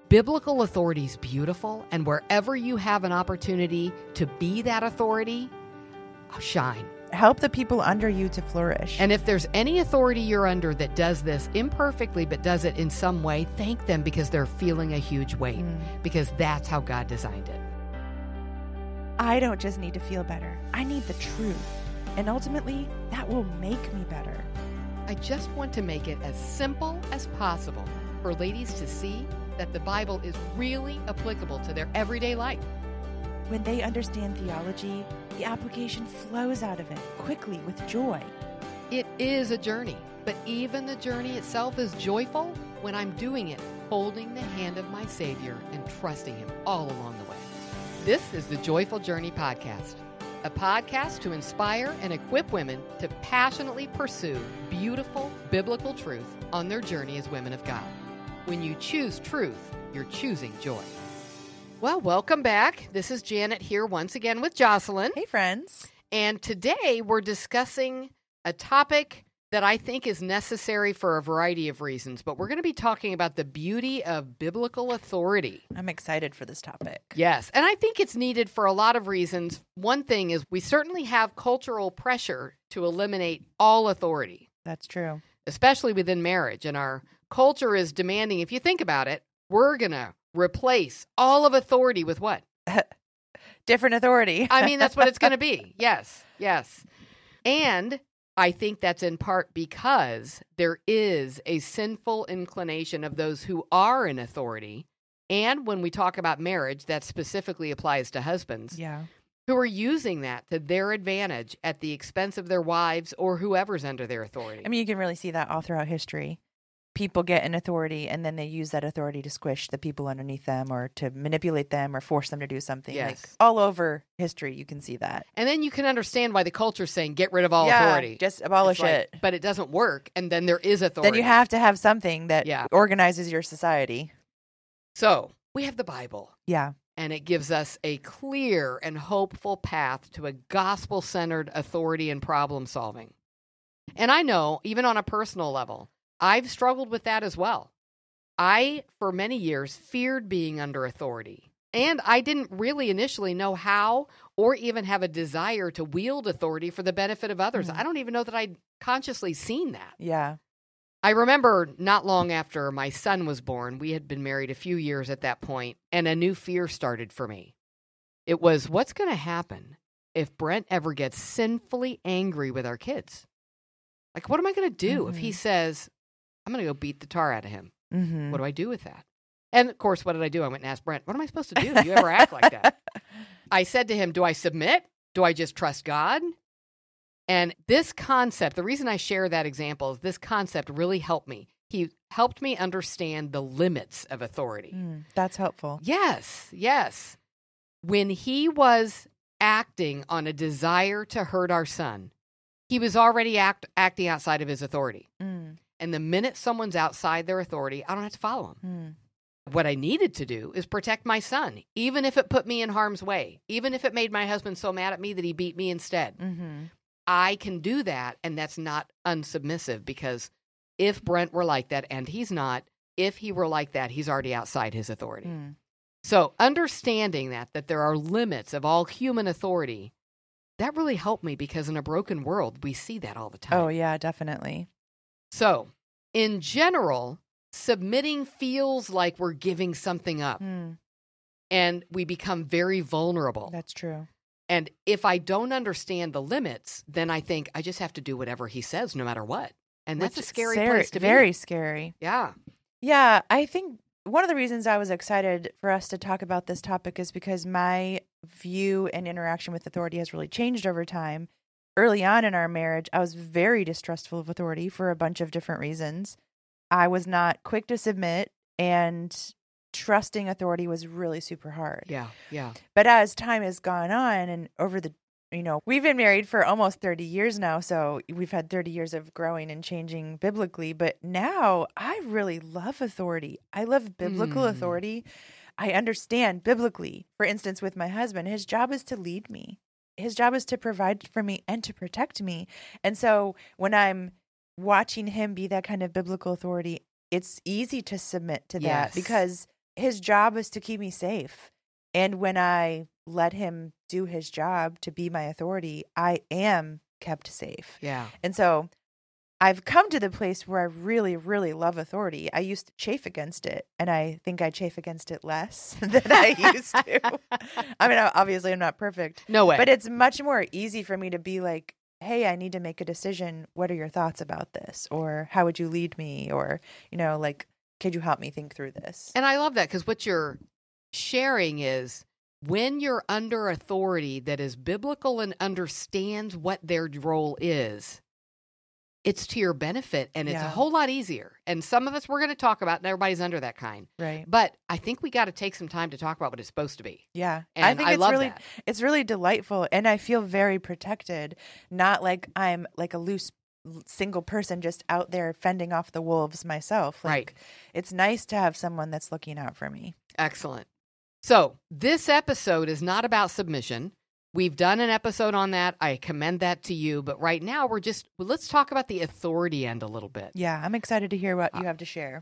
Biblical authority is beautiful, and wherever you have an opportunity to be that authority, shine. Help the people under you to flourish. And if there's any authority you're under that does this imperfectly but does it in some way, thank them because they're feeling a huge weight, because that's how God designed it. I don't just need to feel better. I need the truth. And ultimately, that will make me better. I just want to make it as simple as possible for ladies to see that the Bible is really applicable to their everyday life. When they understand theology, the application flows out of it quickly with joy. It is a journey, but even the journey itself is joyful when I'm doing it, holding the hand of my Savior and trusting Him all along the way. This is the Joyful Journey Podcast, a podcast to inspire and equip women to passionately pursue beautiful biblical truth on their journey as women of God. When you choose truth, you're choosing joy. Well, welcome back. This is Janet here once again with Jocelyn. Hey, friends. And today we're discussing a topic that I think is necessary for a variety of reasons, but we're going to be talking about the beauty of biblical authority. I'm excited for this topic. Yes, and I think it's needed for a lot of reasons. One thing is we certainly have cultural pressure to eliminate all authority. That's true. Especially within marriage. And our culture is demanding, if you think about it, we're going to replace all of authority with what? Different authority. I mean, that's what it's going to be. Yes, yes. And I think that's in part because there is a sinful inclination of those who are in authority. And when we talk about marriage, that specifically applies to husbands. Yeah. Who are using that to their advantage at the expense of their wives or whoever's under their authority. I mean, you can really see that all throughout history. People get an authority and then they use that authority to squish the people underneath them or to manipulate them or force them to do something. Yes. Like all over history, you can see that. And then you can understand why the culture's saying, get rid of all authority. Just abolish it. But it doesn't work. And then there is authority. Then you have to have something that organizes your society. So we have the Bible. Yeah. And it gives us a clear and hopeful path to a gospel-centered authority and problem solving. And I know, even on a personal level, I've struggled with that as well. I, for many years, feared being under authority. And I didn't really initially know how or even have a desire to wield authority for the benefit of others. I don't even know that I'd consciously seen that. Yeah. I remember not long after my son was born, we had been married a few years at that point, and a new fear started for me. It was, what's going to happen if Brent ever gets sinfully angry with our kids? Like, what am I going to do if he says, I'm going to go beat the tar out of him? What do I do with that? And, of course, what did I do? I went and asked Brent, what am I supposed to do? Do you ever act like that? I said to him, do I submit? Do I just trust God? And this concept, the reason I share that example is this concept really helped me. He helped me understand the limits of authority. That's helpful. Yes, yes. When he was acting on a desire to hurt our son, he was already acting outside of his authority. And the minute someone's outside their authority, I don't have to follow him. What I needed to do is protect my son, even if it put me in harm's way, even if it made my husband so mad at me that he beat me instead. I can do that, and that's not unsubmissive, because if Brent were like that, and he's not, if he were like that, he's already outside his authority. So understanding that there are limits of all human authority, that really helped me, because in a broken world, we see that all the time. Oh, yeah, definitely. So, in general, submitting feels like we're giving something up, and we become very vulnerable. That's true. And if I don't understand the limits, then I think I just have to do whatever he says, no matter what. And that's a scary place to be. Very scary. Yeah. Yeah, I think one of the reasons I was excited for us to talk about this topic is because my view and interaction with authority has really changed over time. Early on in our marriage, I was very distrustful of authority for a bunch of different reasons. I was not quick to submit, and trusting authority was really super hard. Yeah, yeah. But as time has gone on, and over the, we've been married for almost 30 years now, so we've had 30 years of growing and changing biblically. But now I really love authority. I love biblical authority. I understand biblically. For instance, with my husband, his job is to lead me. His job is to provide for me and to protect me. And so when I'm watching him be that kind of biblical authority, it's easy to submit to that because his job is to keep me safe. And when I let him do his job to be my authority, I am kept safe. Yeah. And so I've come to the place where I really, really love authority. I used to chafe against it, and I think I chafe against it less than I used to. I mean, obviously I'm not perfect. No way. But it's much more easy for me to be like, hey, I need to make a decision. What are your thoughts about this? Or how would you lead me? Or, like, could you help me think through this? And I love that, because what you're sharing is when you're under authority that is biblical and understands what their role is, it's to your benefit, and it's a whole lot easier. And some of us we're going to talk about, and everybody's under that kind. Right. But I think we got to take some time to talk about what it's supposed to be. Yeah. And I think that. It's really delightful, and I feel very protected, not like I'm like a loose single person just out there fending off the wolves myself. Like, right. It's nice to have someone that's looking out for me. Excellent. So this episode is not about submission. We've done an episode on that. I commend that to you. But right now, let's talk about the authority end a little bit. Yeah, I'm excited to hear what you have to share.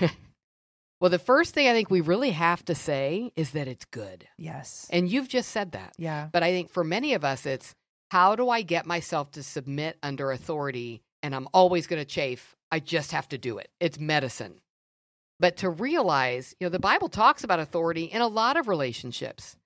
Well, the first thing I think we really have to say is that it's good. Yes. And you've just said that. Yeah. But I think for many of us, it's how do I get myself to submit under authority? And I'm always going to chafe. I just have to do it. It's medicine. But to realize, the Bible talks about authority in a lot of relationships.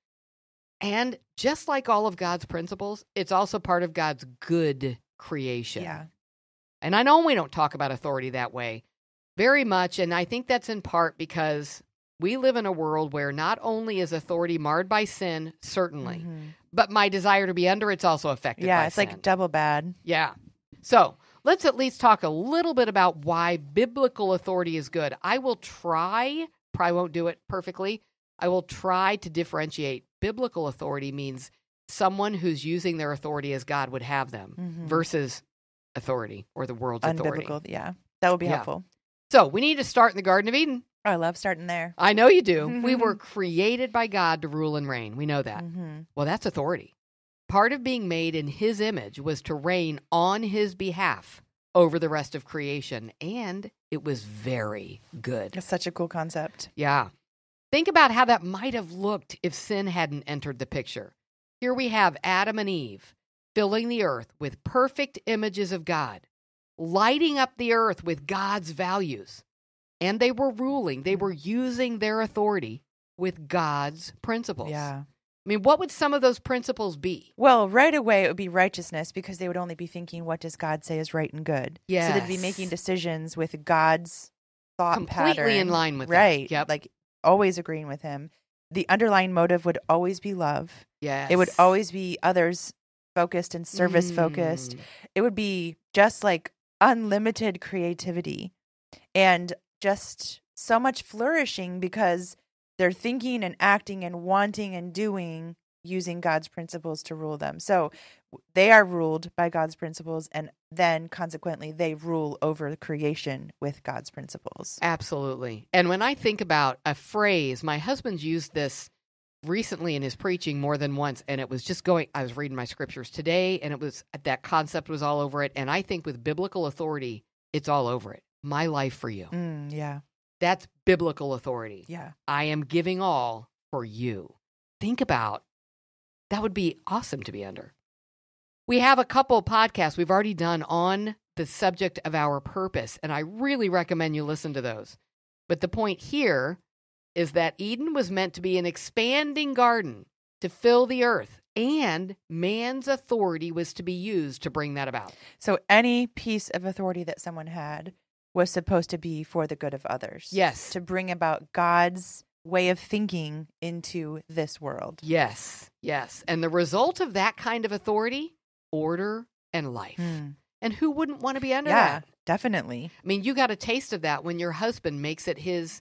And just like all of God's principles, it's also part of God's good creation. Yeah. And I know we don't talk about authority that way very much. And I think that's in part because we live in a world where not only is authority marred by sin, certainly, but my desire to be under it's also affected by sin. Yeah, it's like double bad. Yeah. So let's at least talk a little bit about why biblical authority is good. I will probably won't do it perfectly. I will try to differentiate. Biblical authority means someone who's using their authority as God would have them versus authority or the world's authority. Unbiblical, yeah. That would be helpful. So we need to start in the Garden of Eden. I love starting there. I know you do. We were created by God to rule and reign. We know that. Well, that's authority. Part of being made in his image was to reign on his behalf over the rest of creation, and it was very good. It's such a cool concept. Yeah. Think about how that might have looked if sin hadn't entered the picture. Here we have Adam and Eve filling the earth with perfect images of God, lighting up the earth with God's values. And they were ruling. They were using their authority with God's principles. Yeah. I mean, what would some of those principles be? Well, right away, it would be righteousness because they would only be thinking, what does God say is right and good? Yes. So they'd be making decisions with God's thought pattern. Completely in line with right. that. Yep. Like always agreeing with him. The underlying motive would always be love. Yes. It would always be others focused and service focused. It would be just like unlimited creativity and just so much flourishing because they're thinking and acting and wanting and doing using God's principles to rule them. So they are ruled by God's principles, and then consequently they rule over creation with God's principles. Absolutely. And when I think about a phrase, my husband's used this recently in his preaching more than once, and it was just I was reading my scriptures today, and that concept was all over it. And I think with biblical authority, it's all over it. My life for you. Yeah. That's biblical authority. Yeah. I am giving all for you. Think about that would be awesome to be under. We have a couple podcasts we've already done on the subject of our purpose, and I really recommend you listen to those. But the point here is that Eden was meant to be an expanding garden to fill the earth, and man's authority was to be used to bring that about. So any piece of authority that someone had was supposed to be for the good of others. Yes. To bring about God's way of thinking into this world. Yes, yes. And the result of that kind of authority, order and life. And who wouldn't want to be under that? Yeah, definitely. I mean, you got a taste of that when your husband makes it his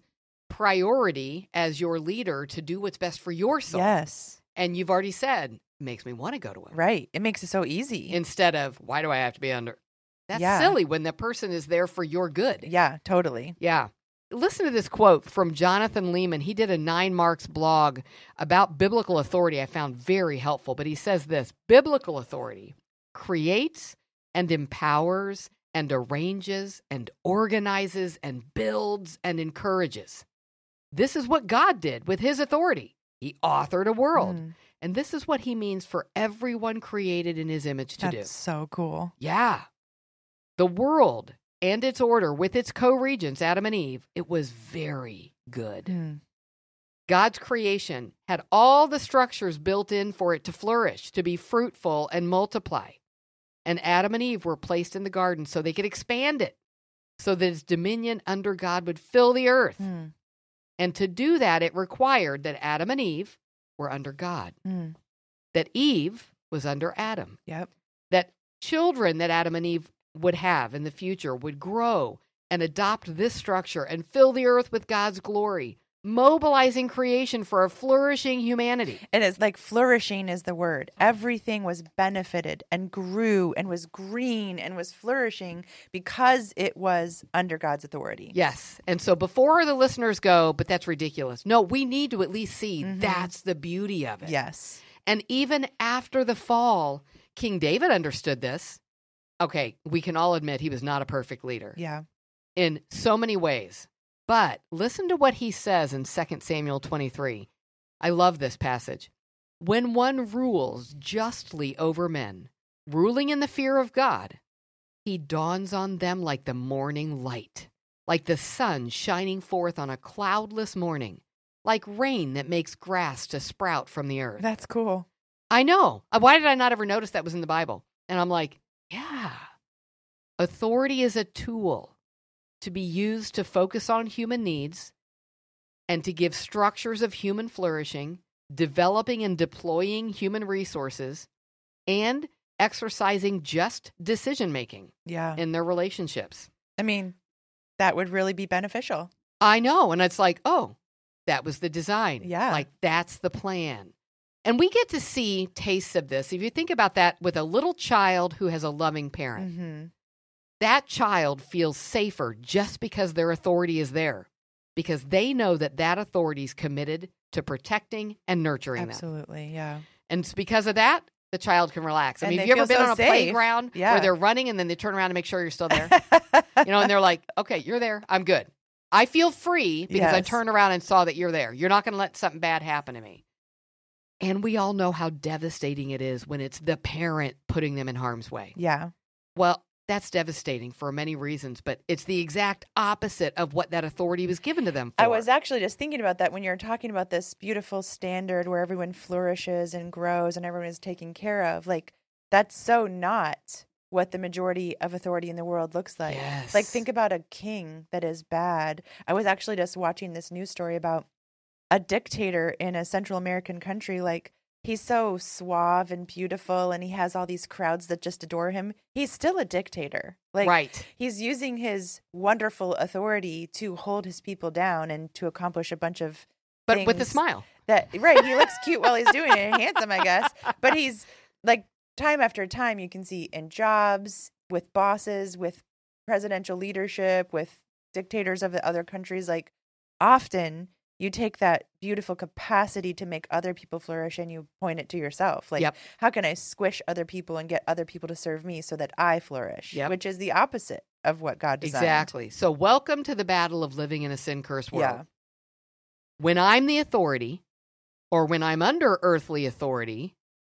priority as your leader to do what's best for your soul. Yes. And you've already said, makes me want to go to him. Right. It makes it so easy. Instead of, why do I have to be under? That's silly when the person is there for your good. Yeah, totally. Yeah. Listen to this quote from Jonathan Lehman. He did a 9 Marks blog about biblical authority I found very helpful. But he says this: biblical authority creates and empowers and arranges and organizes and builds and encourages. This is what God did with his authority. He authored a world. Mm. And this is what he means for everyone created in his image to do. That's so cool. Yeah. The world and its order with its co-regents, Adam and Eve, it was very good. Mm. God's creation had all the structures built in for it to flourish, to be fruitful and multiply. And Adam and Eve were placed in the garden so they could expand it, so that its dominion under God would fill the earth. Mm. And to do that, it required that Adam and Eve were under God, Mm. that Eve was under Adam, Yep. that children that Adam and Eve would have in the future would grow and adopt this structure and fill the earth with God's glory, mobilizing creation for a flourishing humanity. And it's like flourishing is the word. Everything was benefited and grew and was green and was flourishing because it was under God's authority. Yes. And so before the listeners go, but that's ridiculous. No, we need to at least see that's the beauty of it. Yes. And even after the fall, King David understood this. Okay, we can all admit he was not a perfect leader Yeah. in so many ways. But listen to what he says in 2 Samuel 23. I love this passage. When one rules justly over men, ruling in the fear of God, he dawns on them like the morning light, like the sun shining forth on a cloudless morning, like rain that makes grass to sprout from the earth. That's cool. I know. Why did I not ever notice that was in the Bible? And I'm like, yeah. Authority is a tool to be used to focus on human needs and to give structures of human flourishing, developing and deploying human resources, and exercising just decision-making Yeah. in their relationships. I mean, that would really be beneficial. I know. And it's like, oh, that was the design. Yeah. Like, that's the plan. And we get to see tastes of this. If you think about that with a little child who has a loving parent, Mm-hmm. that child feels safer just because their authority is there, because they know that that authority is committed to protecting and nurturing them. Absolutely. Yeah. And it's because of that, the child can relax. I And mean, they have you ever feel been so on a safe. playground Yeah. where they're running and then they turn around to make sure you're still there? And they're like, okay, you're there. I'm good. I feel free because I Yes. turned around and saw that you're there. You're not going to let something bad happen to me. And we all know how devastating it is when it's the parent putting them in harm's way. Yeah. Well, that's devastating for many reasons, but it's the exact opposite of what that authority was given to them for. I was actually just thinking about that when you were talking about this beautiful standard where everyone flourishes and grows and everyone is taken care of. Like, that's so not what the majority of authority in the world looks like. Yes. Like, think about a king that is bad. I was actually just watching this news story about a dictator in a Central American country. Like, he's so suave and beautiful and he has all these crowds that just adore him. He's still a dictator. Like, right. he's using his wonderful authority to hold his people down and to accomplish a bunch of But with a things smile. that, right, he looks cute while he's doing it and handsome, I guess. But he's like, time after time, you can see in jobs, with bosses, with presidential leadership, with dictators of the other countries, like, often you take that beautiful capacity to make other people flourish and you point it to yourself. Like, Yep. how can I squish other people and get other people to serve me so that I flourish? Yep. Which is the opposite of what God designed. Exactly. So welcome to the battle of living in a sin-cursed world. Yeah. When I'm the authority or when I'm under earthly authority,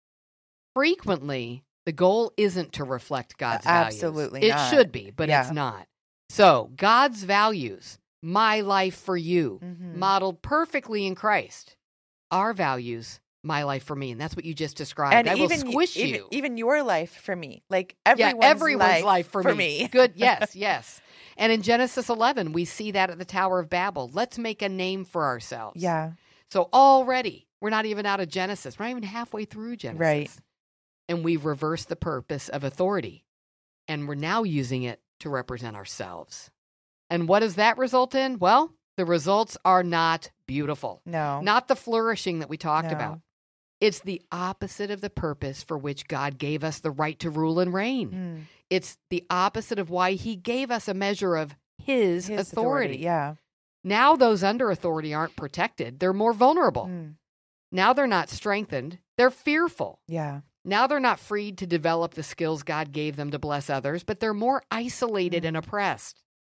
frequently the goal isn't to reflect God's values. Absolutely It not. should be, but Yeah. it's not. So God's values, my life for you, Mhm. modeled perfectly in Christ. Our values, my life for me. And that's what you just described. And I will even, squish you. even your life for me. Like, Yeah, everyone's, everyone's life for me. me. Good. Yes, yes. And in Genesis 11, we see that at the Tower of Babel. Let's make a name for ourselves. Yeah. So already, we're not even out of Genesis. We're not even halfway through Genesis. Right. And we've reversed the purpose of authority. And we're now using it to represent ourselves. And what does that result in? Well, the results are not beautiful. No. Not the flourishing that we talked No. about. It's the opposite of the purpose for which God gave us the right to rule and reign. Mm. It's the opposite of why he gave us a measure of his authority. Yeah. Now those under authority aren't protected. They're more vulnerable. Mm. Now they're not strengthened. They're fearful. Yeah. Now they're not freed to develop the skills God gave them to bless others, but they're more isolated and oppressed.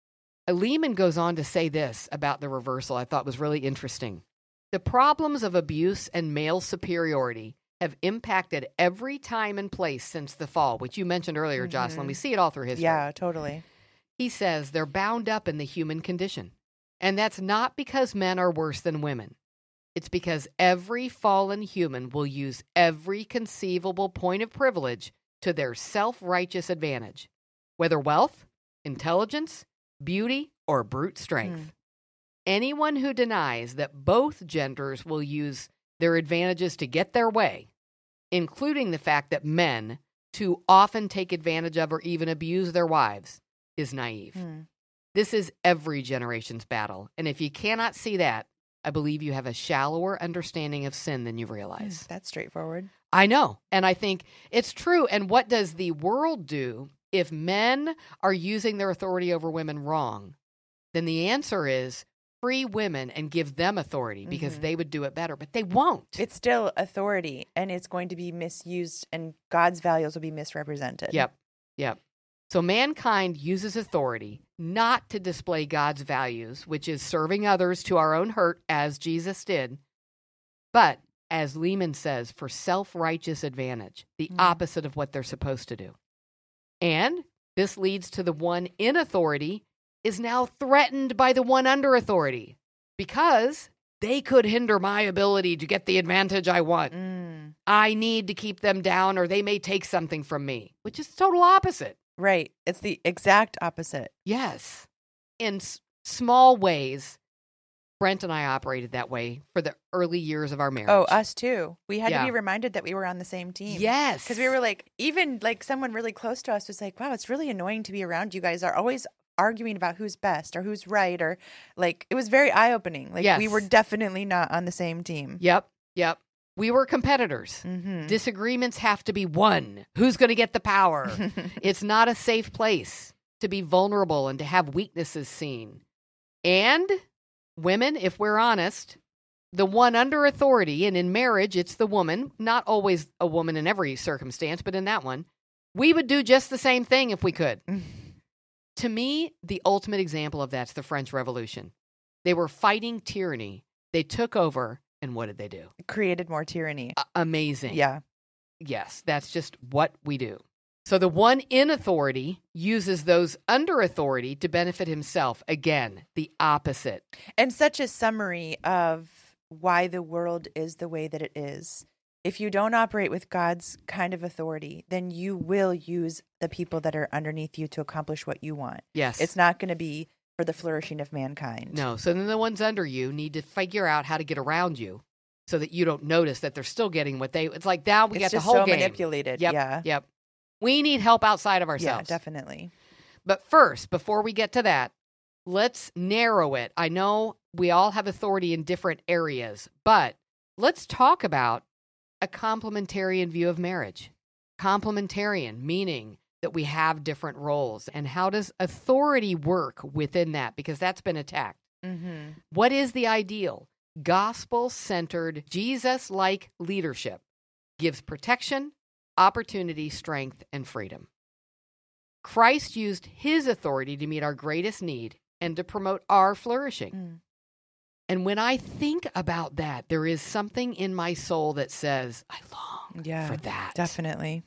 Lehman goes on to say this about the reversal I thought was really interesting. The problems of abuse and male superiority have impacted every time and place since the fall, which you mentioned earlier, Jocelyn. We see it all through history. Yeah, totally. He says they're bound up in the human condition. And that's not because men are worse than women. It's because every fallen human will use every conceivable point of privilege to their self-righteous advantage, whether wealth, intelligence, beauty, or brute strength. Anyone who denies that both genders will use their advantages to get their way, including the fact that men too often take advantage of or even abuse their wives, is naive. This is every generation's battle. And if you cannot see that, I believe you have a shallower understanding of sin than you realize. That's straightforward. I know. And I think it's true. And what does the world do if men are using their authority over women wrong? Then the answer is free women and give them authority because they would do it better, but they won't. It's still authority, and it's going to be misused, and God's values will be misrepresented. Yep. So mankind uses authority not to display God's values, which is serving others to our own hurt, as Jesus did, but, as Lehman says, for self-righteous advantage, the opposite of what they're supposed to do. And this leads to the one in authority is now threatened by the one under authority because they could hinder my ability to get the advantage I want. I need to keep them down or they may take something from me, which is the total opposite. Right. It's the exact opposite. Yes. In small ways, Brent and I operated that way for the early years of our marriage. Oh, us too. We had to be reminded that we were on the same team. Yes. Because we were like, even like someone really close to us was like, wow, it's really annoying to be around you guys. Are always arguing about who's best or who's right, or like it was very eye-opening. Like we were definitely not on the same team. Yep. We were competitors. Disagreements have to be won. Who's going to get the power? It's not a safe place to be vulnerable and to have weaknesses seen. And women, if we're honest, the one under authority, and in marriage, it's the woman, not always a woman in every circumstance, but in that one, we would do just the same thing if we could. To me, the ultimate example of that's the French Revolution. They were fighting tyranny. They took over, and what did they do? Created more tyranny. Amazing. Yeah. Yes, that's just what we do. So the one in authority uses those under authority to benefit himself. Again, the opposite. And such a summary of why the world is the way that it is. If you don't operate with God's kind of authority, then you will use the people that are underneath you to accomplish what you want. Yes. It's not going to be for the flourishing of mankind. No. So then the ones under you need to figure out how to get around you so that you don't notice that they're still getting what they... It's like now we got the whole game. It's so manipulated. Yep. We need help outside of ourselves. Yeah, definitely. But first, before we get to that, let's narrow it. I know we all have authority in different areas, but let's talk about a complementarian view of marriage. Complementarian, meaning that we have different roles. And how does authority work within that? Because that's been attacked. What is the ideal? Gospel-centered, Jesus-like leadership gives protection, opportunity, strength, and freedom. Christ used his authority to meet our greatest need and to promote our flourishing. And when I think about that, there is something in my soul that says, I long for that. Definitely.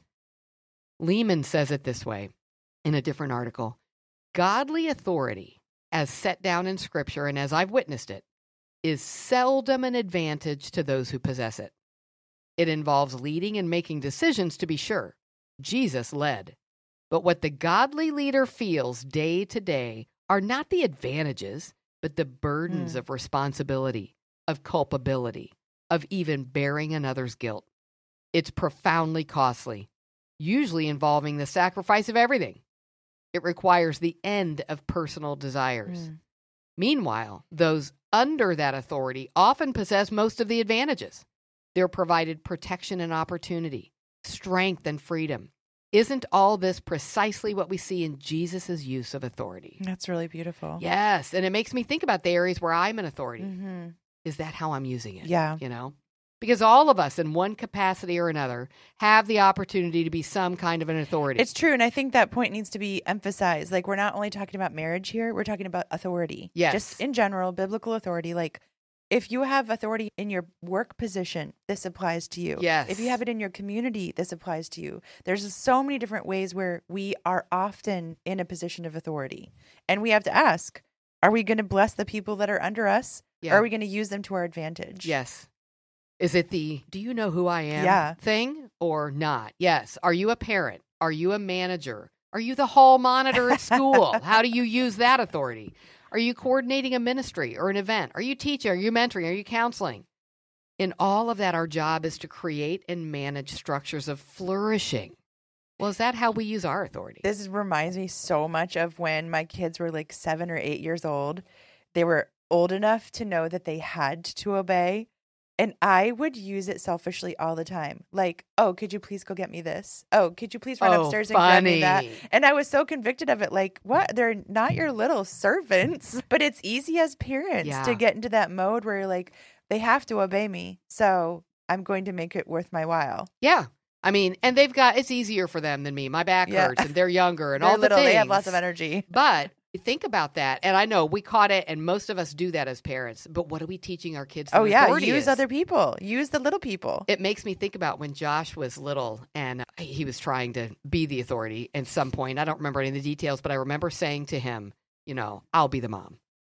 Lehman says it this way in a different article. Godly authority, as set down in Scripture and as I've witnessed it, is seldom an advantage to those who possess it. It involves leading and making decisions, to be sure. Jesus led. But what the godly leader feels day to day are not the advantages, but the burdens of responsibility, of culpability, of even bearing another's guilt. It's profoundly costly, usually involving the sacrifice of everything. It requires the end of personal desires. Meanwhile, those under that authority often possess most of the advantages. They're provided protection and opportunity, strength and freedom. Isn't all this precisely what we see in Jesus' use of authority? That's really beautiful. Yes, and it makes me think about the areas where I'm an authority. Is that how I'm using it? Yeah. You know? Because all of us, in one capacity or another, have the opportunity to be some kind of an authority. It's true. And I think that point needs to be emphasized. Like, we're not only talking about marriage here, we're talking about authority. Yes. Just in general, biblical authority. Like, if you have authority in your work position, this applies to you. Yes. If you have it in your community, this applies to you. There's so many different ways where we are often in a position of authority. And we have to ask, are we going to bless the people that are under us? Yeah. Or are we going to use them to our advantage? Yes. Is it the do you know who I am thing or not? Yes. Are you a parent? Are you a manager? Are you the hall monitor at school? How do you use that authority? Are you coordinating a ministry or an event? Are you teaching? Are you mentoring? Are you counseling? In all of that, our job is to create and manage structures of flourishing. Well, is that how we use our authority? This reminds me so much of when my kids were like 7 or 8 years old. They were old enough to know that they had to obey. And I would use it selfishly all the time. Like, oh, could you please go get me this? Oh, could you please run upstairs and grab me that? And I was so convicted of it. Like, what? They're not your little servants. But it's easy as parents to get into that mode where you're like, they have to obey me. So I'm going to make it worth my while. Yeah. I mean, and it's easier for them than me. My back hurts and they're younger and they're all the little, things. They have lots of energy. But think about that. And I know we caught it, and most of us do that as parents. But what are we teaching our kids? Oh, yeah. Use other people. Use the little people. It makes me think about when Josh was little and he was trying to be the authority at some point. I don't remember any of the details, but I remember saying to him, I'll be the mom.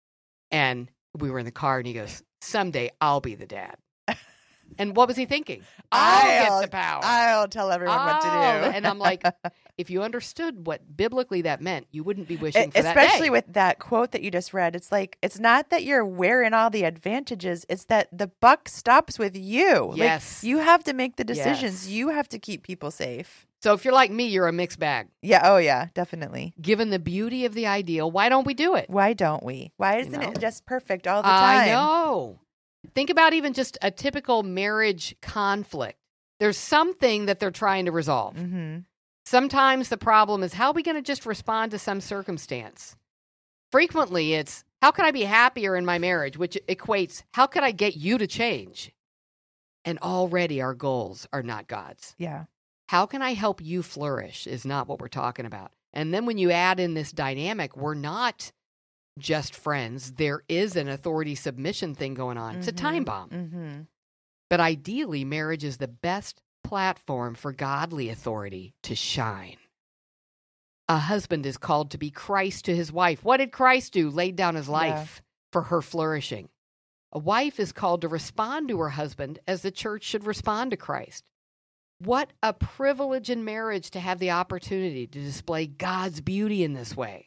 And we were in the car, and he goes, someday I'll be the dad. And what was he thinking? I'll get the power. I'll tell everyone what to do. And I'm like, if you understood what biblically that meant, you wouldn't be wishing for that day. Especially with that quote that you just read. It's like, it's not that you're wearing all the advantages. It's that the buck stops with you. Yes. Like, you have to make the decisions. Yes. You have to keep people safe. So if you're like me, you're a mixed bag. Yeah. Oh, yeah. Definitely. Given the beauty of the ideal, why don't we do it? Why don't we? Why isn't it just perfect all the time? I know. Think about even just a typical marriage conflict. There's something that they're trying to resolve. Mm-hmm. Sometimes the problem is, how are we going to just respond to some circumstance? Frequently, it's, how can I be happier in my marriage? Which equates, how can I get you to change? And already our goals are not God's. Yeah. How can I help you flourish is not what we're talking about. And then when you add in this dynamic, we're not just friends. There is an authority submission thing going on. It's a time bomb. Mm-hmm. But ideally, marriage is the best platform for godly authority to shine. A husband is called to be Christ to his wife. What did Christ do? Laid down his life for her flourishing. A wife is called to respond to her husband as the church should respond to Christ. What a privilege in marriage to have the opportunity to display God's beauty in this way.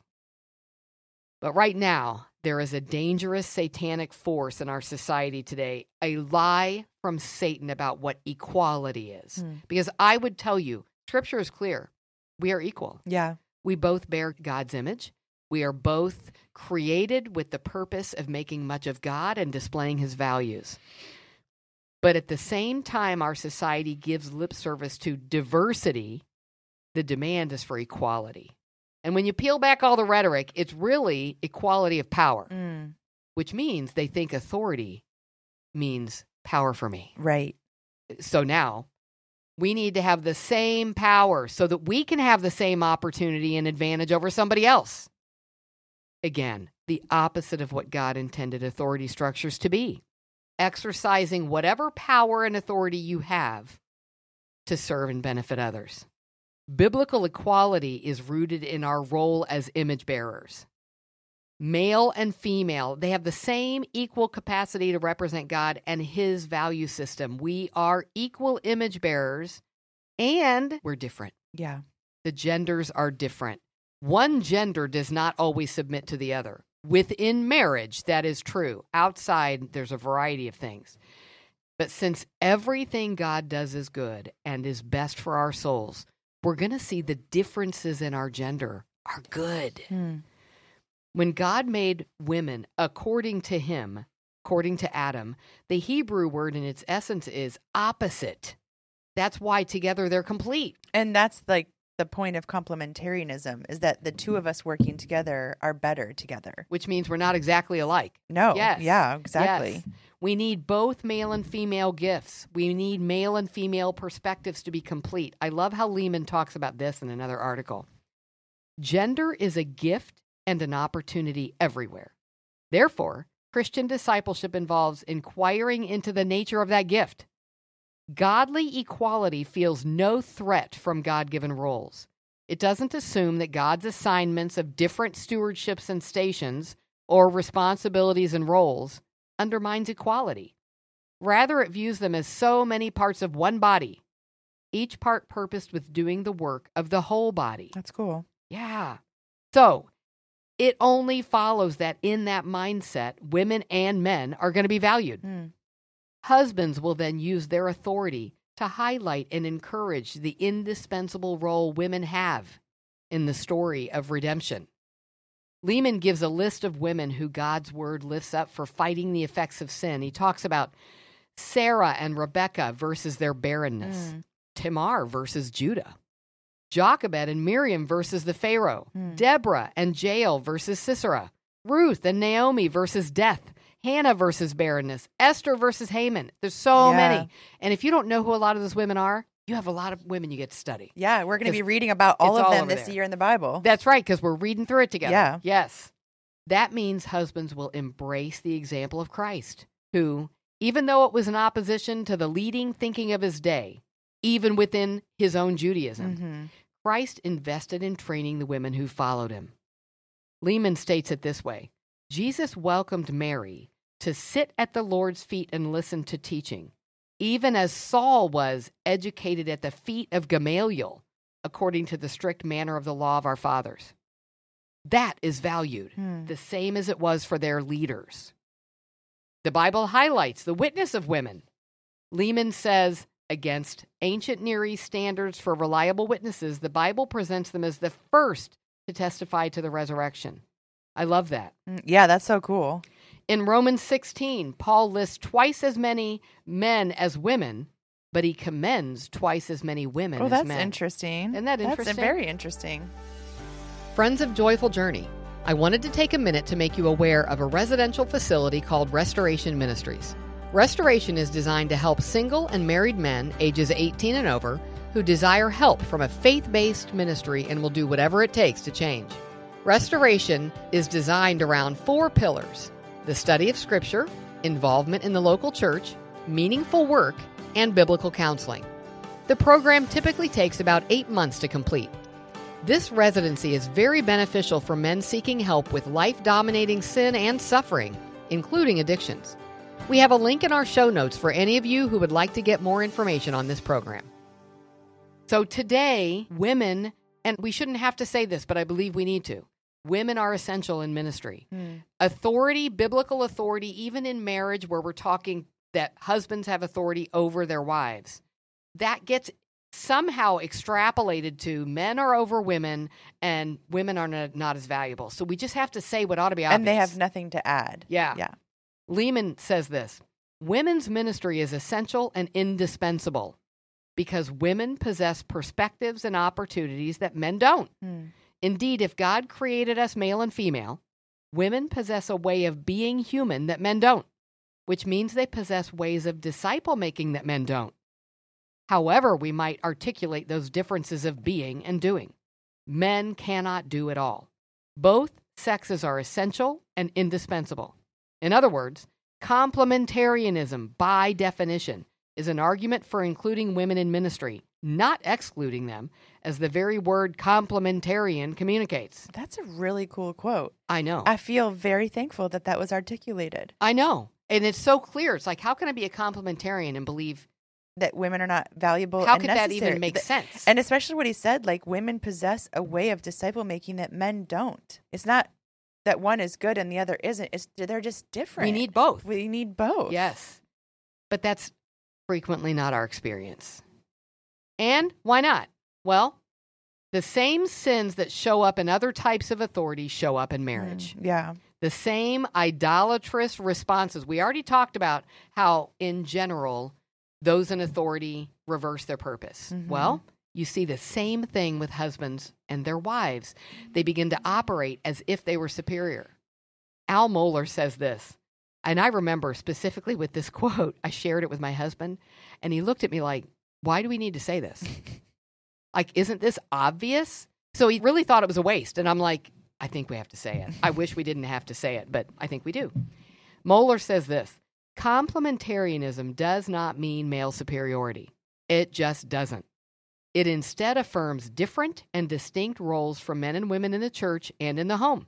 But right now, there is a dangerous satanic force in our society today, a lie from Satan about what equality is. Because I would tell you, Scripture is clear. We are equal. Yeah. We both bear God's image. We are both created with the purpose of making much of God and displaying his values. But at the same time, our society gives lip service to diversity. The demand is for equality. And when you peel back all the rhetoric, it's really equality of power, which means they think authority means power for me. Right. So now we need to have the same power so that we can have the same opportunity and advantage over somebody else. Again, the opposite of what God intended authority structures to be. Exercising whatever power and authority you have to serve and benefit others. Biblical equality is rooted in our role as image bearers. Male and female, they have the same equal capacity to represent God and his value system. We are equal image bearers, and we're different. Yeah. The genders are different. One gender does not always submit to the other. Within marriage, that is true. Outside, there's a variety of things. But since everything God does is good and is best for our souls, we're going to see the differences in our gender are good. When God made women according to him, according to Adam, the Hebrew word in its essence is opposite. That's why together they're complete. And that's like the point of complementarianism, is that the two of us working together are better together. Which means we're not exactly alike. No. Yes. Yeah, exactly. Yes. We need both male and female gifts. We need male and female perspectives to be complete. I love how Lehman talks about this in another article. Gender is a gift and an opportunity everywhere. Therefore, Christian discipleship involves inquiring into the nature of that gift. Godly equality feels no threat from God-given roles. It doesn't assume that God's assignments of different stewardships and stations or responsibilities and roles undermines equality. Rather, it views them as so many parts of one body, each part purposed with doing the work of the whole body. That's cool. Yeah. So it only follows that in that mindset, women and men are going to be valued. Husbands will then use their authority to highlight and encourage the indispensable role women have in the story of redemption. Lehman gives a list of women who God's word lifts up for fighting the effects of sin. He talks about Sarah and Rebekah versus their barrenness, Tamar versus Judah, Jochebed and Miriam versus the Pharaoh, Deborah and Jael versus Sisera, Ruth and Naomi versus death, Hannah versus barrenness, Esther versus Haman. There's so many. And if you don't know who a lot of those women are, you have a lot of women you get to study. Yeah, we're going to be reading about all of them this year in the Bible. That's right, because we're reading through it together. Yeah. Yes. That means husbands will embrace the example of Christ, who, even though it was in opposition to the leading thinking of his day, even within his own Judaism, Christ invested in training the women who followed him. Lehman states it this way: Jesus welcomed Mary to sit at the Lord's feet and listen to teaching, even as Saul was educated at the feet of Gamaliel, according to the strict manner of the law of our fathers. That is valued, the same as it was for their leaders. The Bible highlights the witness of women. Lehman says, against ancient Near East standards for reliable witnesses, the Bible presents them as the first to testify to the resurrection. I love that. Yeah, that's so cool. In Romans 16, Paul lists twice as many men as women, but he commends twice as many women as men. Oh, that's interesting. Isn't that interesting? That's very interesting. Friends of Joyful Journey, I wanted to take a minute to make you aware of a residential facility called Restoration Ministries. Restoration is designed to help single and married men ages 18 and over who desire help from a faith-based ministry and will do whatever it takes to change. Restoration is designed around 4 pillars: the study of Scripture, involvement in the local church, meaningful work, and biblical counseling. The program typically takes about 8 months to complete. This residency is very beneficial for men seeking help with life-dominating sin and suffering, including addictions. We have a link in our show notes for any of you who would like to get more information on this program. So today, women, and we shouldn't have to say this, but I believe we need to, women are essential in ministry. Authority, biblical authority, even in marriage where we're talking that husbands have authority over their wives, that gets somehow extrapolated to men are over women and women are not as valuable. So we just have to say what ought to be obvious. And they have nothing to add. Yeah. Yeah. Lehman says this: women's ministry is essential and indispensable because women possess perspectives and opportunities that men don't. Indeed, if God created us male and female, women possess a way of being human that men don't, which means they possess ways of disciple making that men don't. However, we might articulate those differences of being and doing. Men cannot do it all. Both sexes are essential and indispensable. In other words, complementarianism, by definition, is an argument for including women in ministry, not excluding them, as the very word complementarian communicates. That's a really cool quote. I know. I feel very thankful that that was articulated. I know. And it's so clear. It's like, how can I be a complementarian and believe that women are not valuable? How and could necessary? that even make sense? And especially what he said, like women possess a way of disciple making that men don't. It's not that one is good and the other isn't. They're just different. We need both. We need both. Yes. But that's frequently not our experience. And why not? Well, the same sins that show up in other types of authority show up in marriage. Yeah. The same idolatrous responses. We already talked about how, in general, those in authority reverse their purpose. Well, you see the same thing with husbands and their wives. They begin to operate as if they were superior. Al Mohler says this: And I remember specifically with this quote, I shared it with my husband, and he looked at me like, why do we need to say this? Like, isn't this obvious? So he really thought it was a waste. And I'm like, I think we have to say it. I wish we didn't have to say it, but I think we do. Mohler says this: complementarianism does not mean male superiority. It just doesn't. It instead affirms different and distinct roles for men and women in the church and in the home.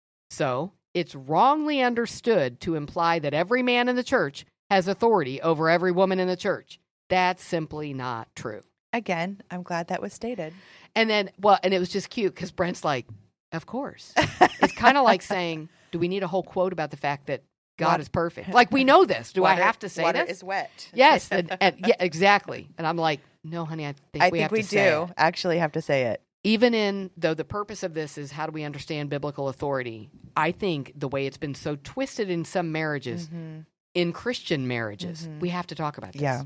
So it's wrongly understood to imply that every man in the church has authority over every woman in the church. That's simply not true. Again, I'm glad that was stated. And then, and it was just cute because Brent's like, of course. It's kind of like saying, do we need a whole quote about the fact that God is perfect? Like, we know this. Do I have to say water this? Water is wet. Yes. And yeah, exactly. And I'm like, no, honey, I think we have to say it. I think we do actually have to say it. Even though the purpose of this is how do we understand biblical authority, I think the way it's been so twisted in some marriages, in Christian marriages, we have to talk about this. Yeah.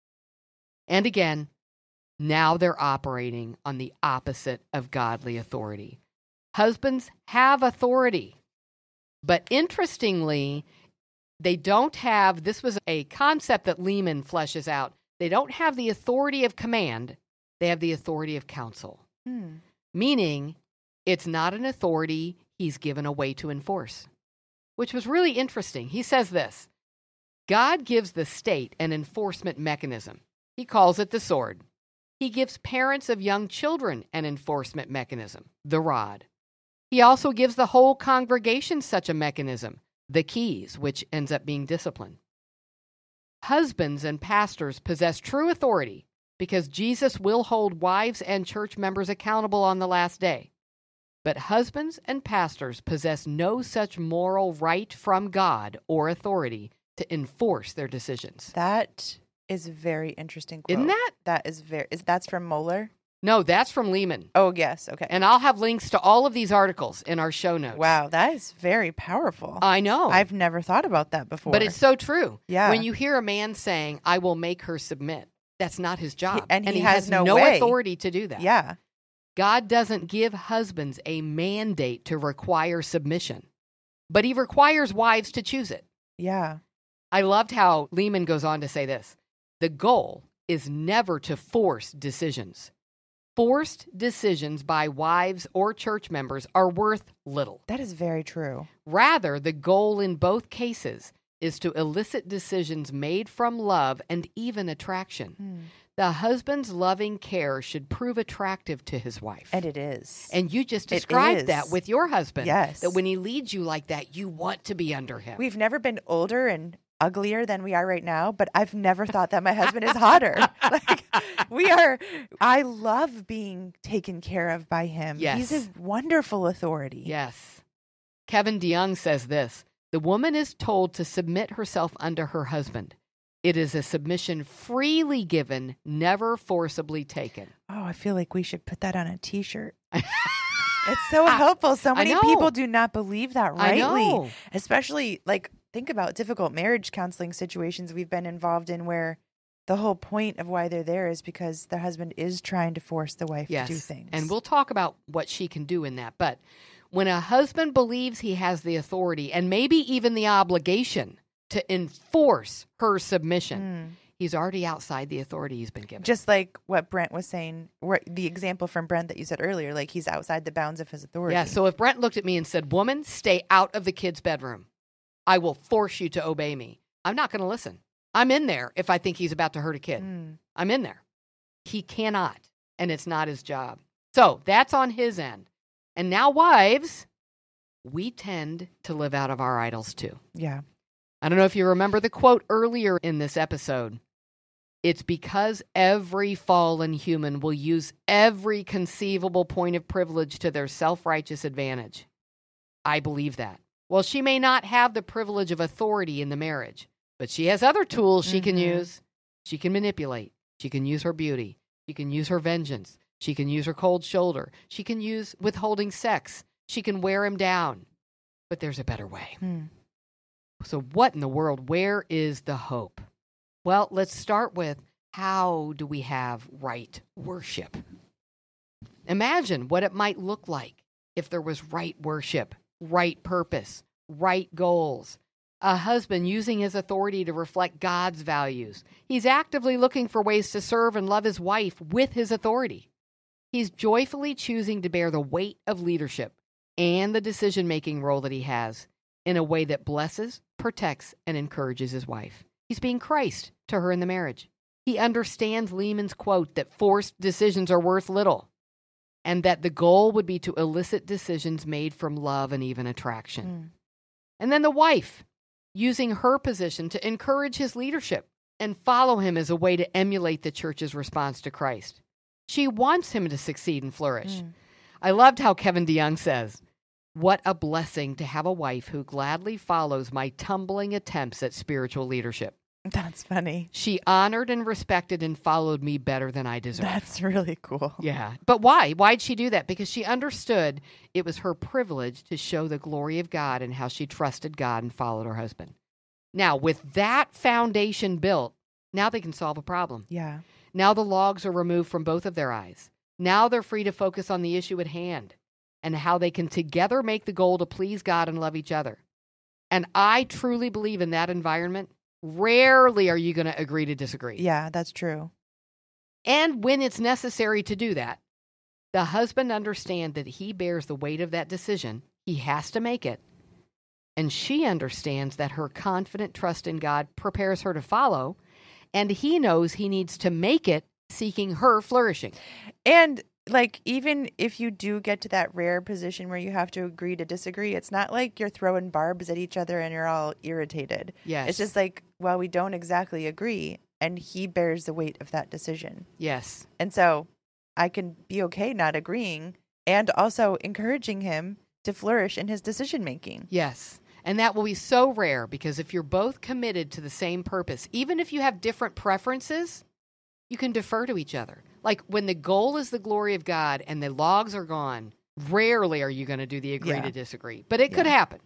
And again, now they're operating on the opposite of godly authority. Husbands have authority, but interestingly, they don't have, this was a concept that Lehman fleshes out, they don't have the authority of command, they have the authority of counsel. Meaning, it's not an authority he's given a way to enforce, which was really interesting. He says this: God gives the state an enforcement mechanism. He calls it the sword. He gives parents of young children an enforcement mechanism, the rod. He also gives the whole congregation such a mechanism, the keys, which ends up being discipline. Husbands and pastors possess true authority because Jesus will hold wives and church members accountable on the last day. But husbands and pastors possess no such moral right from God or authority to enforce their decisions. That is a very interesting quote. Isn't that? That's from Mohler? No, that's from Lehman. Oh, yes. Okay. And I'll have links to all of these articles in our show notes. Wow, that is very powerful. I know. I've never thought about that before. But it's so true. Yeah. When you hear a man saying, I will make her submit, that's not his job. And he has no way. authority to do that. Yeah. God doesn't give husbands a mandate to require submission, but he requires wives to choose it. Yeah. I loved how Lehman goes on to say this: the goal is never to force decisions. Forced decisions by wives or church members are worth little. That is very true. Rather, the goal in both cases is to elicit decisions made from love and even attraction. The husband's loving care should prove attractive to his wife. And it is. And you just described that with your husband. Yes. That when he leads you like that, you want to be under him. We've never been older and uglier than we are right now, but I've never thought that my husband is hotter. I love being taken care of by him. Yes. He's a wonderful authority. Yes. Kevin DeYoung says this: the woman is told to submit herself under her husband. It is a submission freely given, never forcibly taken. Oh, I feel like we should put that on a t-shirt. It's so helpful. So many people do not believe that rightly. Especially, think about difficult marriage counseling situations we've been involved in where the whole point of why they're there is because the husband is trying to force the wife to do things. And we'll talk about what she can do in that. But when a husband believes he has the authority and maybe even the obligation to enforce her submission, he's already outside the authority he's been given. Just like what Brent was saying, the example from Brent that you said earlier, like he's outside the bounds of his authority. Yeah, so if Brent looked at me and said, woman, stay out of the kid's bedroom, I will force you to obey me, I'm not going to listen. I'm in there if I think he's about to hurt a kid. I'm in there. He cannot, and it's not his job. So that's on his end. And now wives, we tend to live out of our idols too. Yeah. I don't know if you remember the quote earlier in this episode. It's because every fallen human will use every conceivable point of privilege to their self-righteous advantage. I believe that. Well, she may not have the privilege of authority in the marriage, but she has other tools she can use. She can manipulate. She can use her beauty. She can use her vengeance. She can use her cold shoulder. She can use withholding sex. She can wear him down. But there's a better way. So what in the world? Where is the hope? Well, let's start with, how do we have right worship? Imagine what it might look like if there was right worship, right purpose, right goals. a husband using his authority to reflect God's values. He's actively looking for ways to serve and love his wife with his authority. He's joyfully choosing to bear the weight of leadership and the decision-making role that he has in a way that blesses, protects, and encourages his wife. He's being Christ to her in the marriage. He understands Lehman's quote that forced decisions are worth little, and that the goal would be to elicit decisions made from love and even attraction. And then the wife, using her position to encourage his leadership and follow him as a way to emulate the church's response to Christ. She wants him to succeed and flourish. I loved how Kevin DeYoung says, "What a blessing to have a wife who gladly follows my tumbling attempts at spiritual leadership." That's funny. She honored and respected and followed me better than I deserved. That's really cool. Yeah. But why? Why'd she do that? Because she understood it was her privilege to show the glory of God and how she trusted God and followed her husband. Now, with that foundation built, now they can solve a problem. Yeah. Now the logs are removed from both of their eyes. Now they're free to focus on the issue at hand and how they can together make the goal to please God and love each other. And I truly believe in that environment, rarely are you going to agree to disagree. Yeah, that's true. And when it's necessary to do that, the husband understands that he bears the weight of that decision. He has to make it. And she understands that her confident trust in God prepares her to follow. And he knows he needs to make it, seeking her flourishing. And like, even if you do get to that rare position where you have to agree to disagree, it's not like you're throwing barbs at each other and you're all irritated. Yes. It's just like, well, we don't exactly agree, and he bears the weight of that decision. Yes. And so I can be okay not agreeing and also encouraging him to flourish in his decision making. Yes. And that will be so rare, because if you're both committed to the same purpose, even if you have different preferences, you can defer to each other. Like when the goal is the glory of God and the logs are gone, rarely are you going to do the agree to disagree. But it could happen.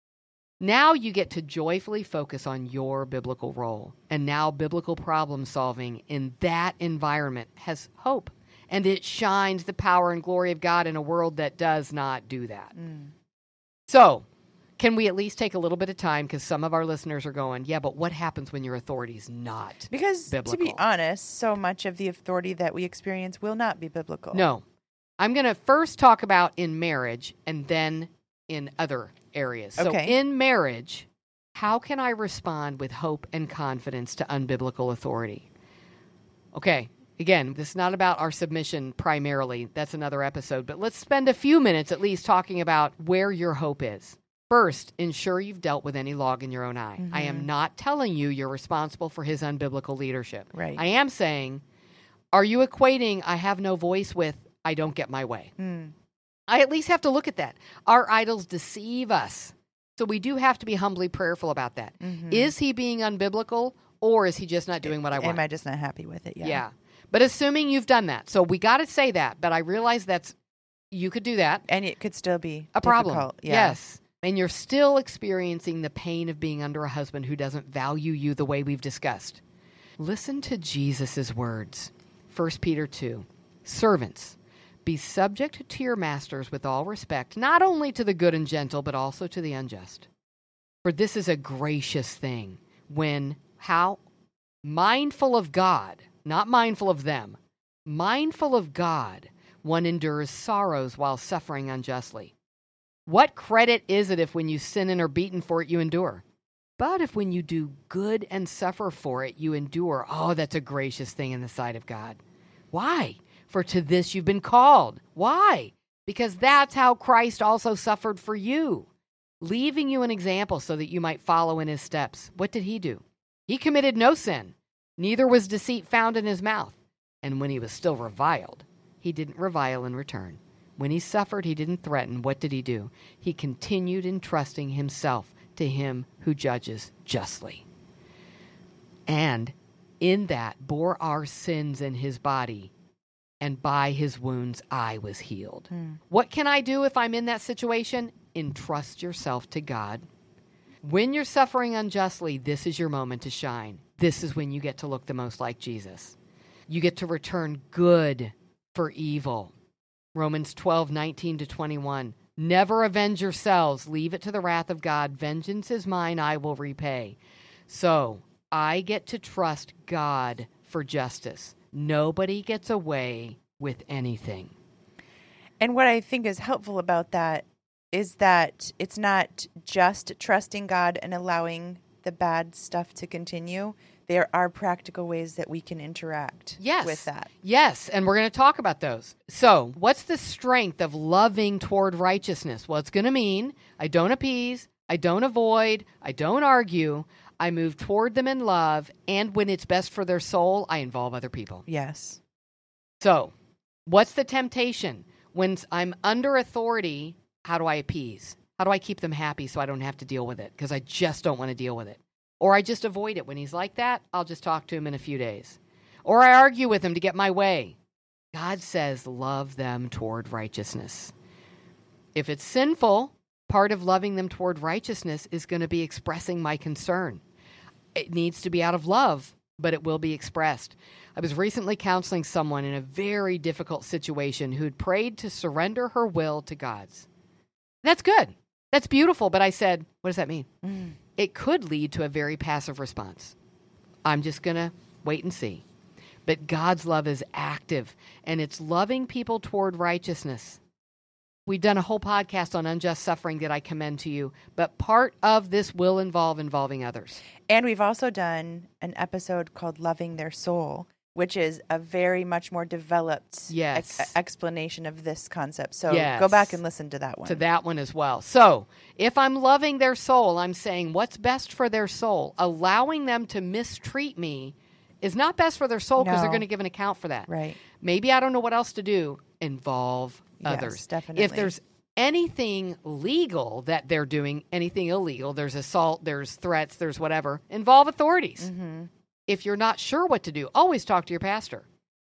Now you get to joyfully focus on your biblical role. And now biblical problem solving in that environment has hope. And it shines the power and glory of God in a world that does not do that. So, can we at least take a little bit of time, because some of our listeners are going, yeah, but what happens when your authority is not Because, biblical? to be honest, so much of the authority that we experience will not be biblical. No. I'm going to first talk about in marriage and then in other areas. So in marriage, how can I respond with hope and confidence to unbiblical authority? Okay. Again, this is not about our submission primarily. That's another episode. But let's spend a few minutes at least talking about where your hope is. First, ensure you've dealt with any log in your own eye. I am not telling you you're responsible for his unbiblical leadership. Right. I am saying, are you equating I have no voice with I don't get my way? I at least have to look at that. Our idols deceive us. So we do have to be humbly prayerful about that. Is he being unbiblical, or is he just not doing what I want? Am I just not happy with it? Yeah. But assuming you've done that. So we got to say that. But I realize you could do that. And it could still be a problem. Difficult. Yeah. Yes. And you're still experiencing the pain of being under a husband who doesn't value you the way we've discussed. Listen to Jesus' words. 1 Peter 2. Servants, be subject to your masters with all respect, not only to the good and gentle, but also to the unjust. For this is a gracious thing when, how? Mindful of God, not mindful of them, mindful of God, one endures sorrows while suffering unjustly. What credit is it if when you sin and are beaten for it, you endure? But if when you do good and suffer for it, you endure, oh, that's a gracious thing in the sight of God. Why? For to this you've been called. Why? Because that's how Christ also suffered for you, leaving you an example so that you might follow in his steps. What did he do? He committed no sin, neither was deceit found in his mouth. And when he was still reviled, he didn't revile in return. When he suffered, he didn't threaten. What did he do? He continued entrusting himself to him who judges justly. And in that bore our sins in his body, and by his wounds I was healed. What can I do if I'm in that situation? Entrust yourself to God. When you're suffering unjustly, this is your moment to shine. This is when you get to look the most like Jesus. You get to return good for evil. Romans 12:19-21. Never avenge yourselves. Leave it to the wrath of God. Vengeance is mine. I will repay. So I get to trust God for justice. Nobody gets away with anything. And what I think is helpful about that is that it's not just trusting God and allowing the bad stuff to continue. There are practical ways that we can interact with that. Yes, and we're going to talk about those. So, what's the strength of loving toward righteousness? Well, it's going to mean I don't appease, I don't avoid, I don't argue. I move toward them in love, and when it's best for their soul, I involve other people. Yes. So, what's the temptation? When I'm under authority, how do I appease? How do I keep them happy so I don't have to deal with it? Because I just don't want to deal with it. Or I just avoid it. When he's like that, I'll just talk to him in a few days. Or I argue with him to get my way. God says, love them toward righteousness. If it's sinful, part of loving them toward righteousness is going to be expressing my concern. It needs to be out of love, but it will be expressed. I was recently counseling someone in a very difficult situation who'd prayed to surrender her will to God's. That's good. That's beautiful. But I said, what does that mean? It could lead to a very passive response. I'm just going to wait and see. But God's love is active, and it's loving people toward righteousness. We've done a whole podcast on unjust suffering that I commend to you, but part of this will involve involving others. And we've also done an episode called Loving Their Soul, which is a very much more developed explanation of this concept. So go back and listen to that one. To that one as well. So if I'm loving their soul, I'm saying what's best for their soul. Allowing them to mistreat me is not best for their soul because they're going to give an account for that. Right. Maybe I don't know what else to do. Involve others. Yes, definitely. If there's anything legal that they're doing, anything illegal, there's assault, there's threats, there's whatever, involve authorities. Mm-hmm. If you're not sure what to do, always talk to your pastor.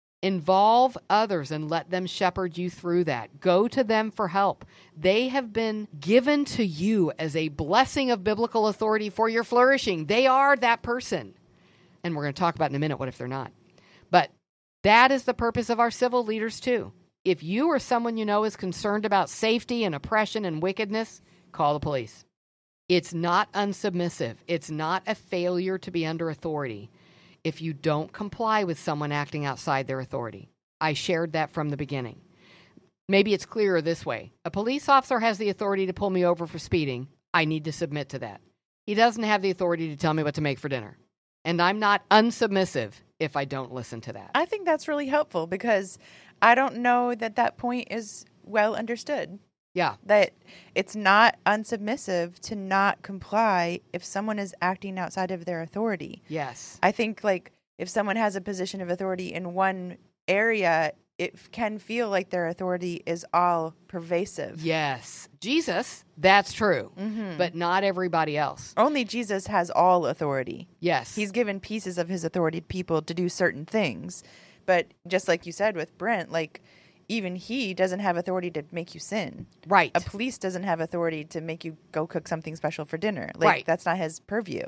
Involve others and let them shepherd you through that. Go to them for help. They have been given to you as a blessing of biblical authority for your flourishing. They are that person. And we're going to talk about in a minute what if they're not. But that is the purpose of our civil leaders too. If you or someone you know is concerned about safety and oppression and wickedness, call the police. It's not unsubmissive. It's not a failure to be under authority if you don't comply with someone acting outside their authority. I shared that from the beginning. Maybe it's clearer this way. A police officer has the authority to pull me over for speeding. I need to submit to that. He doesn't have the authority to tell me what to make for dinner. And I'm not unsubmissive if I don't listen to that. I think that's really helpful because I don't know that point is well understood. Yeah. That it's not unsubmissive to not comply if someone is acting outside of their authority. Yes. I think like if someone has a position of authority in one area, it can feel like their authority is all pervasive. Yes. Jesus, that's true. Mm-hmm. But not everybody else. Only Jesus has all authority. Yes. He's given pieces of his authority to people to do certain things. But just like you said with Brent, like even he doesn't have authority to make you sin. Right. A police doesn't have authority to make you go cook something special for dinner. Like right. That's not his purview.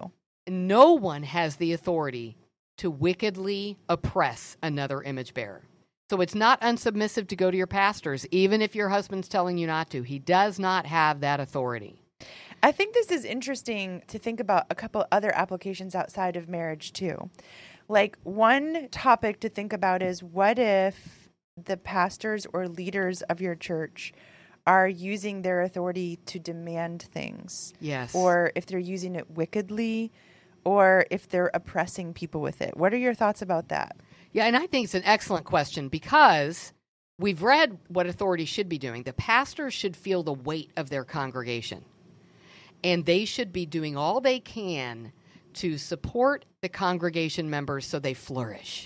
No one has the authority to wickedly oppress another image bearer. So it's not unsubmissive to go to your pastors, even if your husband's telling you not to. He does not have that authority. I think this is interesting to think about a couple other applications outside of marriage too. Like one topic to think about is what if the pastors or leaders of your church are using their authority to demand things? Yes. Or if they're using it wickedly, or if they're oppressing people with it. What are your thoughts about that? Yeah, and I think it's an excellent question because we've read what authorities should be doing. The pastors should feel the weight of their congregation, and they should be doing all they can to support the congregation members so they flourish.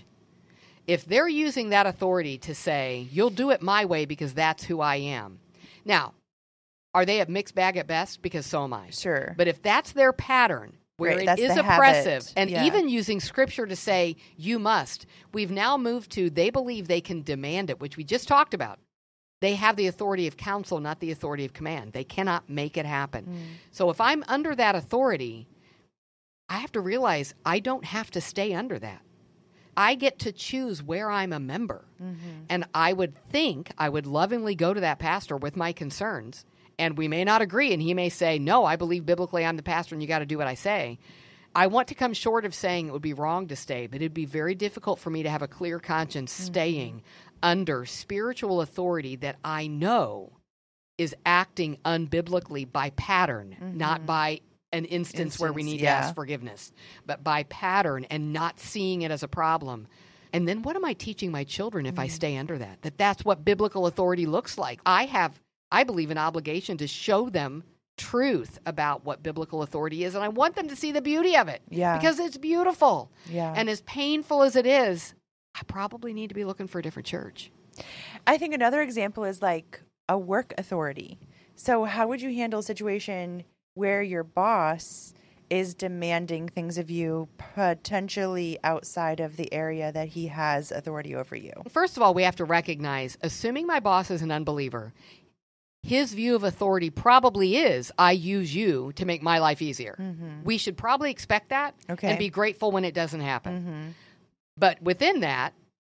If they're using that authority to say, you'll do it my way because that's who I am. Now, are they a mixed bag at best? Because so am I. Sure. But if that's their pattern, where right, it is oppressive, habit. and even using scripture to say, you must, we've now moved to they believe they can demand it, which we just talked about. They have the authority of counsel, not the authority of command. They cannot make it happen. So if I'm under that authority, I have to realize I don't have to stay under that. I get to choose where I'm a member. And I would think I would lovingly go to that pastor with my concerns And we may not agree, and he may say, no, I believe biblically I'm the pastor and you got to do what I say. I want to come short of saying it would be wrong to stay, but it'd be very difficult for me to have a clear conscience staying under spiritual authority that I know is acting unbiblically by pattern, not by an instance where we need to ask forgiveness, but by pattern and not seeing it as a problem. And then what am I teaching my children if I stay under that? That's what biblical authority looks like. I believe, an obligation to show them truth about what biblical authority is, and I want them to see the beauty of it. Yeah. Because it's beautiful. Yeah. And as painful as it is, I probably need to be looking for a different church. I think another example is like a work authority. So how would you handle a situation where your boss is demanding things of you potentially outside of the area that he has authority over you? First of all, we have to recognize, assuming my boss is an unbeliever, his view of authority probably is, I use you to make my life easier. We should probably expect that and be grateful when it doesn't happen. But within that,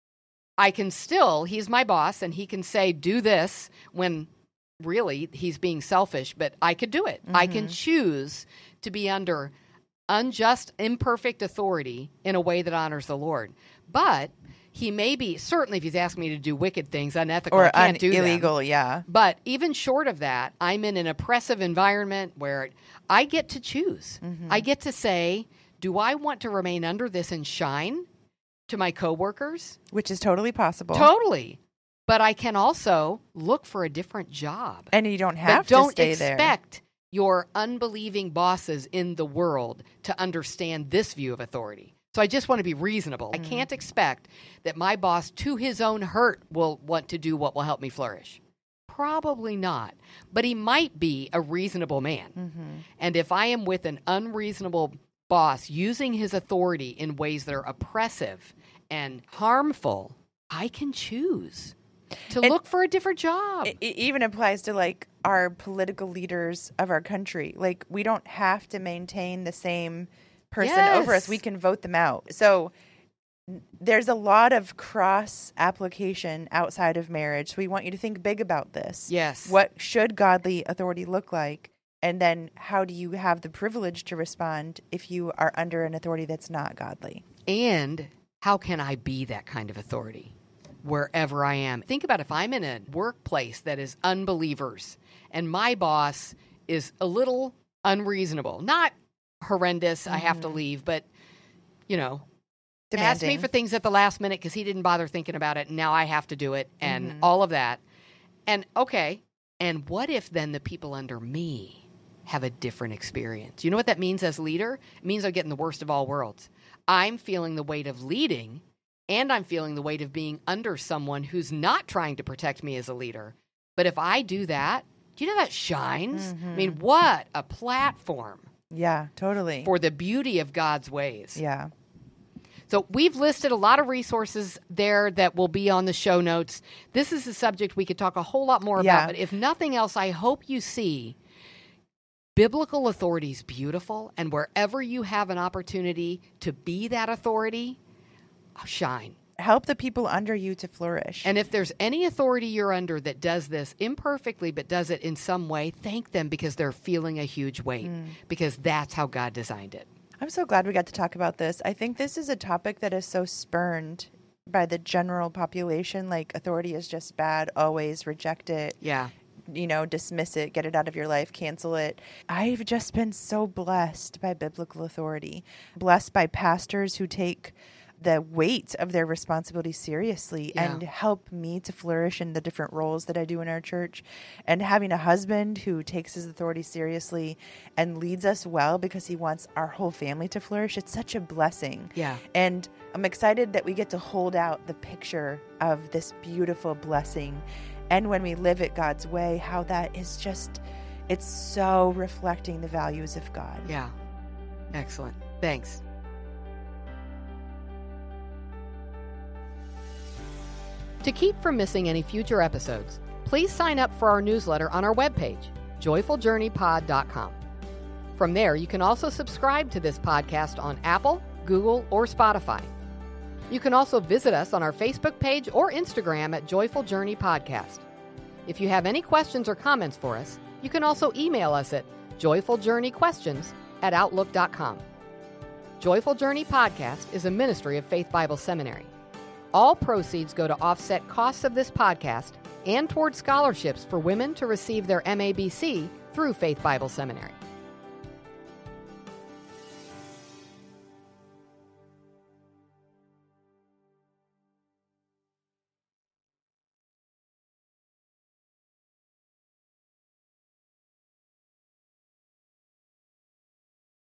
he's my boss, and he can say, do this, when really he's being selfish, but I could do it. I can choose to be under unjust, imperfect authority in a way that honors the Lord. But he may be, certainly if he's asking me to do wicked things, unethical, or I can't do illegal, them. yeah. But even short of that, I'm in an oppressive environment where I get to choose. I get to say, do I want to remain under this and shine to my coworkers? Which is totally possible. Totally. But I can also look for a different job. And you don't have to stay there. Don't expect your unbelieving bosses in the world to understand this view of authority. So I just want to be reasonable. I can't expect that my boss, to his own hurt, will want to do what will help me flourish. Probably not. But he might be a reasonable man. And if I am with an unreasonable boss using his authority in ways that are oppressive and harmful, I can choose to look for a different job. It even applies to like our political leaders of our country. Like, we don't have to maintain the same person over us. We can vote them out. So there's a lot of cross application outside of marriage. So we want you to think big about this. Yes. What should godly authority look like? And then how do you have the privilege to respond if you are under an authority that's not godly? And how can I be that kind of authority wherever I am? Think about if I'm in a workplace that is unbelievers and my boss is a little unreasonable, not horrendous, I have to leave, but, ask me for things at the last minute because he didn't bother thinking about it, and now I have to do it, and all of that. And, and what if then the people under me have a different experience? You know what that means as leader? It means I'm getting the worst of all worlds. I'm feeling the weight of leading, and I'm feeling the weight of being under someone who's not trying to protect me as a leader. But if I do that, do you know that shines? I mean, what a platform. Yeah, totally. For the beauty of God's ways. Yeah. So we've listed a lot of resources there that will be on the show notes. This is a subject we could talk a whole lot more about. But if nothing else, I hope you see biblical authority is beautiful. And wherever you have an opportunity to be that authority, shine. Help the people under you to flourish. And if there's any authority you're under that does this imperfectly but does it in some way, thank them because they're feeling a huge weight because that's how God designed it. I'm so glad we got to talk about this. I think this is a topic that is so spurned by the general population. Like, authority is just bad, always reject it. Yeah. Dismiss it, get it out of your life, cancel it. I've just been so blessed by biblical authority, blessed by pastors who take the weight of their responsibility seriously and help me to flourish in the different roles that I do in our church, and having a husband who takes his authority seriously and leads us well because he wants our whole family to flourish. It's such a blessing. Yeah. And I'm excited that we get to hold out the picture of this beautiful blessing. And when we live it God's way, how that is just, it's so reflecting the values of God. Yeah. Excellent. Thanks. To keep from missing any future episodes, please sign up for our newsletter on our webpage, joyfuljourneypod.com. From there, you can also subscribe to this podcast on Apple, Google, or Spotify. You can also visit us on our Facebook page or Instagram at Joyful Journey Podcast. If you have any questions or comments for us, You can also email us at joyfuljourneyquestions@outlook.com. Joyful Journey Podcast is a ministry of Faith Bible Seminary. All proceeds go to offset costs of this podcast and toward scholarships for women to receive their MABC through Faith Bible Seminary.